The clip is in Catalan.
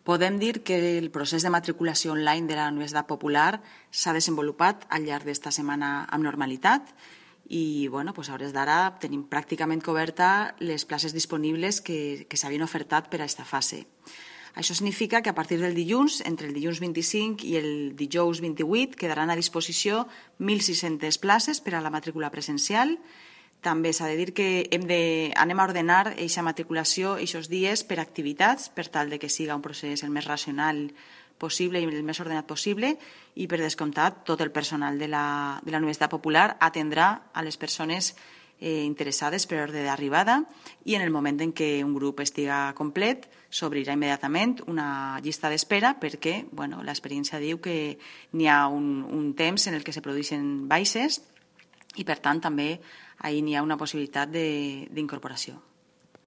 Podem dir que el procés de matriculació online de la Universitat Popular s'ha desenvolupat al llarg d'esta setmana amb normalitat i a hores d'ara tenim pràcticament coberta les places disponibles que s'havien ofertat per a aquesta fase. Això significa que a partir del dilluns, entre el dilluns 25 i el dijous 28, quedaran a disposició 1.600 places per a la matrícula presencial. També s'ha de dir que anem a ordenar aquesta matriculació aquests dies per activitats, per tal que siga un procés el més racional possible i el més ordenat possible, i per descomptat tot el personal de la Universitat Popular atendrà a les persones interessades per ordre d'arribada i en el moment en què un grup estiga complet s'obrirà immediatament una llista d'espera perquè l'experiència diu que n'hi ha un temps en el que se produeixen baixes i per tant també ahir n'hi ha una possibilitat d'incorporació.